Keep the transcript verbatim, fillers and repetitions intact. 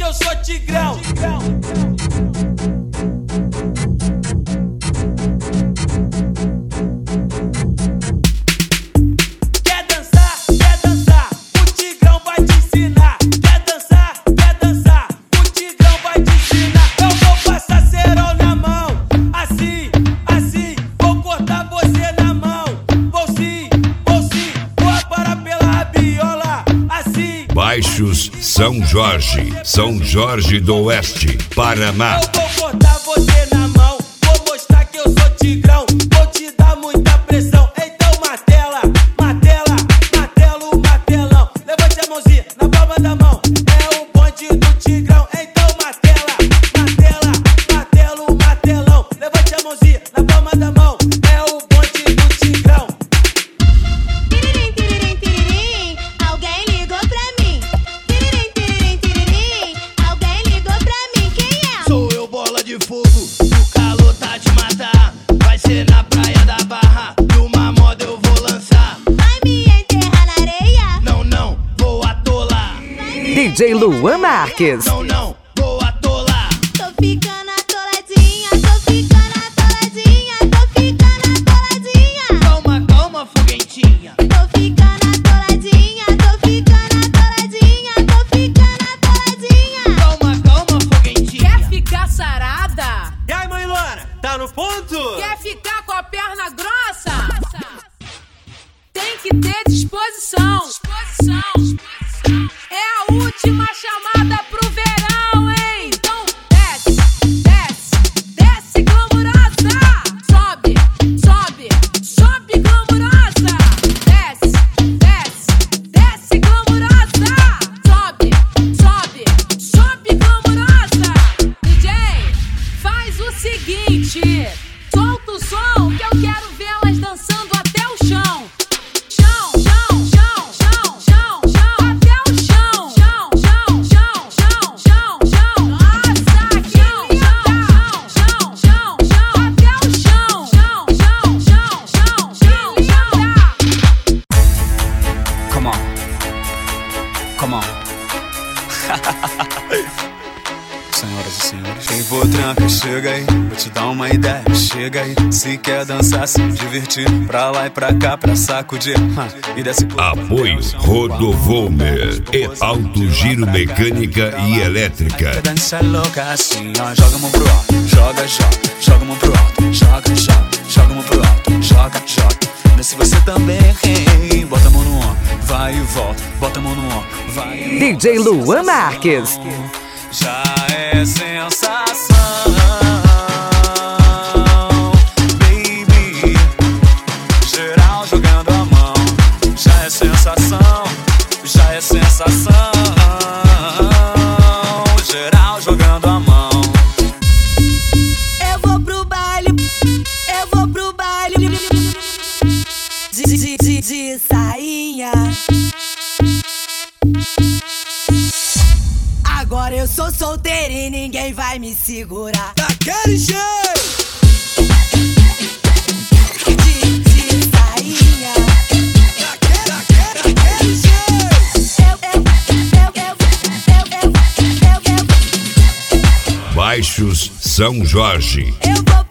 que eu sou tigrão. Quer dançar, quer dançar, o tigrão vai te ensinar. Quer dançar, quer dançar, o tigrão vai te ensinar. Eu vou passar cerol na mão, assim, assim, vou cortar você na mão. Vou sim, vou sim, vou aparar pela rabiola, assim. Baixos São Jorge, São Jorge do Oeste, Paraná. Eu vou cortar você na mão, vou mostrar que eu sou tigrão. Vou te dar muita pressão, então martela, martela, martelo, martelão. Levante a mãozinha na palma da mão, é o bonde do tigrão. Então martela, martela, martelo, martelão. Levante a mãozinha na palma da mão, é o bonde do tigrão. Tiririm, tiririm, tiririm, alguém ligou pra mim. Tiririm, tiririm, tiririm, alguém ligou pra mim. Quem é? Sou eu, bola de fogo, o calor tá de matar. Vai ser na praia da Barra, e uma moda eu vou lançar. Vai me enterrar na areia? Não, não, vou atolar. D J Luan Marques. Não, não, vou atolar. Tô ficando atoladinha, tô ficando atoladinha, tô ficando atoladinha. Calma, calma, foguentinha. Tô ficando atoladinha, tô ficando atoladinha, tô ficando atoladinha. Calma, calma, foguentinha. Quer ficar sarada? E aí, mãe Luana, tá no ponto? Quer ficar com a perna grossa? Tem que ter disposição. Disposição. É a última chamada pro verão, hein? Então desce, desce, desce glamurosa. Sobe, sobe, sobe glamurosa. Desce, desce, desce glamurosa. Sobe, sobe, sobe glamurosa. D J, faz o seguinte, solta o som que eu quero vê-las dançando até o chão. Chão, chão, chão, chão, chão, chão, até o chão. Chão, chão, chão, chão, chão, chão. Nossa, que linda. Chão, chão, chão, chão, até o chão. Chão, chão, chão, chão, chão, chão. Come on. Come on. Senhoras e senhores, quem for tranca, chega aí. Vou te dar uma ideia, chega aí. Se quer dançar, se divertir, pra lá e pra cá, pra sacudir, huh. E desce. Apoio Rodovolmer e Alto Giro Mecânica e Elétrica. Dança louca assim, ó. Joga a mão pro alto, joga, joga. Joga a mão pro alto, joga, joga. Joga a mão pro alto, joga, joga. Desce você também, hein. Bota a mão no ombro, vai e volta. Bota a mão no ombro, vai e D J Luan Marques. já é sensação, baby. Geral jogando a mão, já é sensação, já é sensação. Geral jogando a mão. Eu vou pro baile, eu vou pro baile de, de, de, de sainha. Agora eu sou solteira e ninguém vai me segurar. Daquele jeito. De, de sainha. Daquele, daquele, daquele jeito. Eu, eu, eu, eu, eu, eu, eu, eu, Baixos São Jorge. eu vou